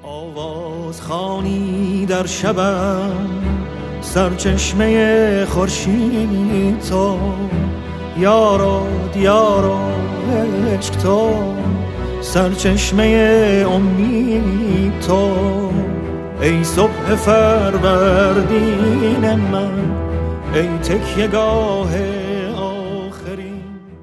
آواز خوانی در شبم سرچشمه خورشید تو، یارو دیارو عشق تو، سرچشمه امید تو، ای صبح فروردین من، ای تکیه گاه آخرین.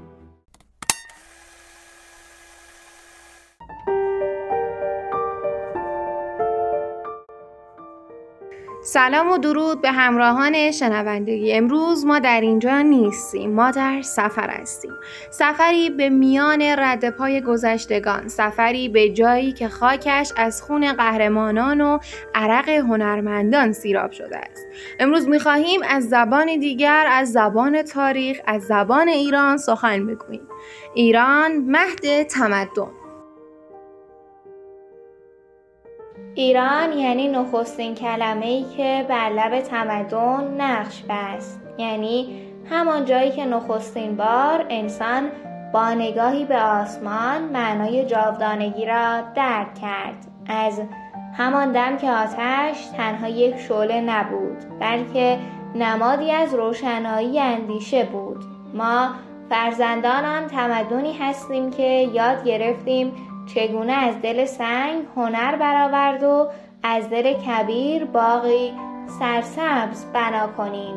سلام و درود به همراهان شنوندگی. امروز ما در اینجا نیستیم، ما در سفر هستیم. سفری به میان ردپای گذشتگان، سفری به جایی که خاکش از خون قهرمانان و عرق هنرمندان سیراب شده است. امروز می‌خواهیم از زبان دیگر، از زبان تاریخ، از زبان ایران سخن بگوییم. ایران مهد تمدن. ایران یعنی نخستین کلمه‌ای که بر لب تمدن نقش بست، یعنی همان جایی که نخستین بار انسان با نگاهی به آسمان معنای جاودانگی را درک کرد. از همان دم که آتش تنها یک شعله نبود، بلکه نمادی از روشنایی اندیشه بود. ما فرزندان آن تمدنی هستیم که یاد گرفتیم چگونه از دل سنگ هنر برآورد و از دل کبیر باغی سرسبز بنا کنیم.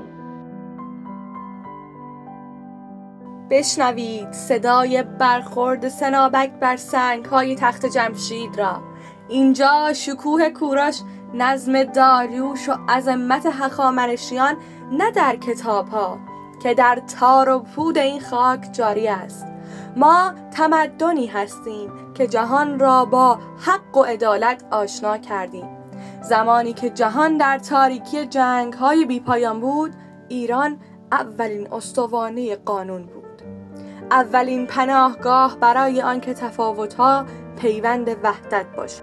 بشنوید صدای برخورد سنابک بر سنگ‌های تخت جمشید را. اینجا شکوه کوروش، نظم داریوش و عظمت هخامنشیان نه در کتاب‌ها که در تار و پود این خاک جاری است. ما تمدنی هستیم که جهان را با حق و عدالت آشنا کردیم. زمانی که جهان در تاریکی جنگ‌های بی‌پایان بود، ایران اولین استوانه قانون بود. اولین پناهگاه برای آنکه تفاوت‌ها پیوند وحدت باشد.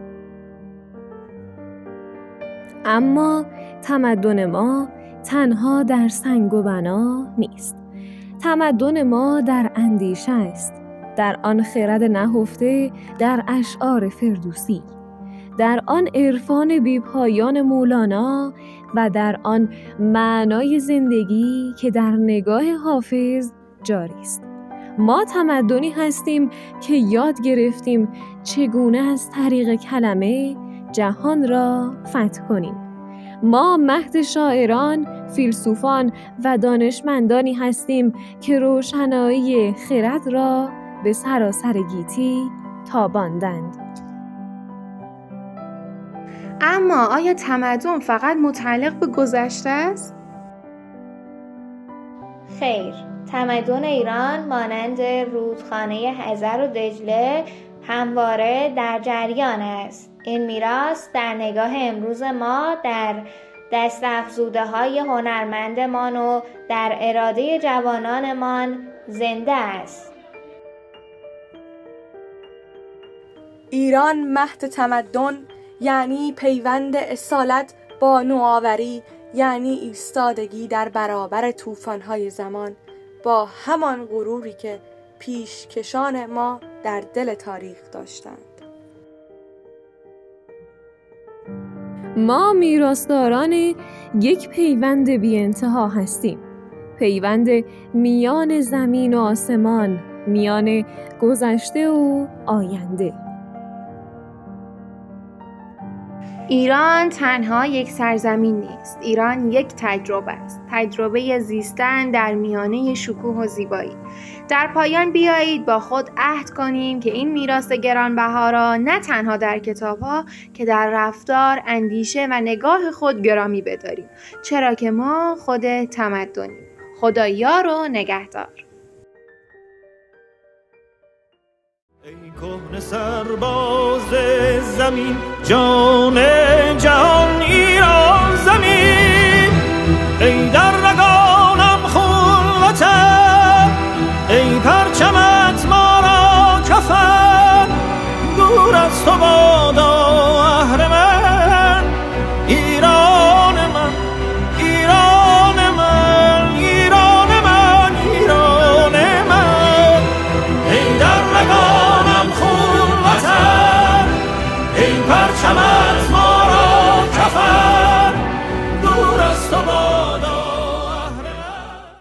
اما تمدن ما تنها در سنگ و بنا نیست. تمدن ما در اندیشه است، در آن خرد نهفته در اشعار فردوسی، در آن عرفان بی‌پایان مولانا و در آن معنای زندگی که در نگاه حافظ جاری است. ما تمدنی هستیم که یاد گرفتیم چگونه از طریق کلمه جهان را فتح کنیم. ما مهد شاعران، فیلسوفان و دانشمندانی هستیم که روشنایی خرد را به سراسر گیتی تاباندند. اما آیا تمدن فقط متعلق به گذشته است؟ خیر، تمدن ایران مانند رودخانه خزر و دجله همواره در جریان است. این میراث در نگاه امروز ما در دست افزوده‌های هنرمندمان و در اراده جوانانمان زنده است. ایران مهد تمدن یعنی پیوند اصالت با نوآوری، یعنی ایستادگی در برابر طوفان‌های زمان با همان غروری که پیشکشان ما در دل تاریخ داشتند. ما میراثداران یک پیوند بی انتها هستیم. پیوند میان زمین و آسمان، میان گذشته و آینده. ایران تنها یک سرزمین نیست. ایران یک تجربه است. تجربه زیستن در میانه شکوه و زیبایی. در پایان بیایید با خود عهد کنیم که این میراث گرانبها را نه تنها در کتاب‌ها که در رفتار، اندیشه و نگاه خود گرامی بداریم، چرا که ما خود تمدنیم. خدا یار و نگهدار. ای کهنه سرباز زمین، جان